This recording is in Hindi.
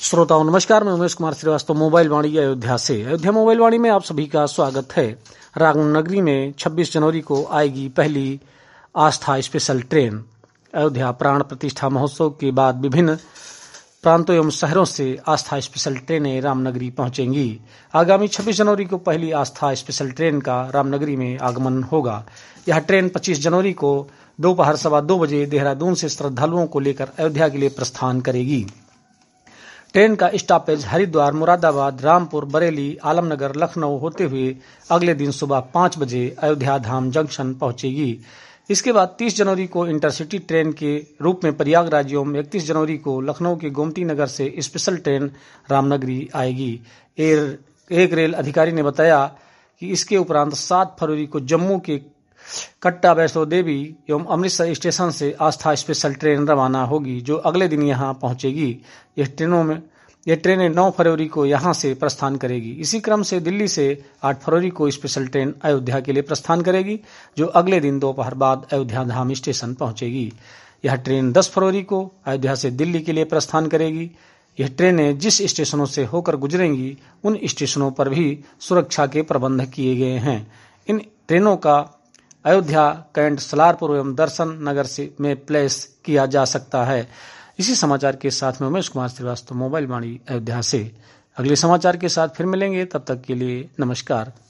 श्रोताओं नमस्कार, मैं उमेश कुमार श्रीवास्तव मोबाइल वाणी अयोध्या से। अयोध्या मोबाइल वाणी में आप सभी का स्वागत है। रामनगरी में 26 जनवरी को आएगी पहली आस्था स्पेशल ट्रेन। अयोध्या प्राण प्रतिष्ठा महोत्सव के बाद विभिन्न प्रांतों एवं शहरों से आस्था स्पेशल ट्रेनें रामनगरी पहुंचेंगी। आगामी 26 जनवरी को पहली आस्था स्पेशल ट्रेन का रामनगरी में आगमन होगा। यह ट्रेन 25 जनवरी को दोपहर 2:15 बजे देहरादून से श्रद्धालुओं को लेकर अयोध्या के लिए प्रस्थान करेगी। ट्रेन का स्टॉपेज हरिद्वार, मुरादाबाद, रामपुर, बरेली, आलमनगर, लखनऊ होते हुए अगले दिन सुबह 5 बजे अयोध्या धाम जंक्शन पहुंचेगी। इसके बाद 30 जनवरी को इंटरसिटी ट्रेन के रूप में प्रयागराज एवं 31 जनवरी को लखनऊ के गोमती नगर से स्पेशल ट्रेन रामनगरी आएगी। एक रेल अधिकारी ने बताया कि इसके उपरांत 7 फरवरी को जम्मू के कट्टा, वैष्णो देवी एवं अमृतसर स्टेशन से आस्था स्पेशल ट्रेन रवाना होगी, जो अगले दिन यहां पहुंचेगी। यह ट्रेनें 9 फरवरी को यहां से प्रस्थान करेगी। इसी क्रम से दिल्ली से 8 फरवरी को स्पेशल ट्रेन अयोध्या के लिए प्रस्थान करेगी, जो अगले दिन दोपहर बाद अयोध्या धाम स्टेशन पहुंचेगी। यह ट्रेन 10 फरवरी को अयोध्या से दिल्ली के लिए प्रस्थान करेगी। यह ट्रेनें जिस स्टेशनों से होकर गुजरेंगी उन स्टेशनों पर भी सुरक्षा के प्रबंध किए गए हैं। इन ट्रेनों का अयोध्या, कैंट, सलारपुर एवं दर्शन नगर में प्लेस किया जा सकता है। इसी समाचार के साथ में उमेश कुमार श्रीवास्तव मोबाइल वाणी अयोध्या से। अगले समाचार के साथ फिर मिलेंगे, तब तक के लिए नमस्कार।